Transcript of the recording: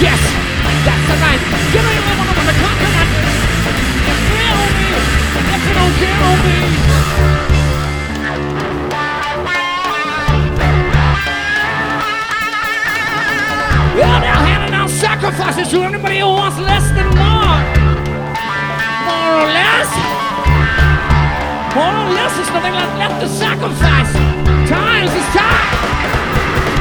Yes, that's the right. You know you live on the continent. Kill me, if you don't kill me. Well, they're handing out sacrifices to anybody who wants less than more. More or less. More or less, there's nothing left to sacrifice. Times is time.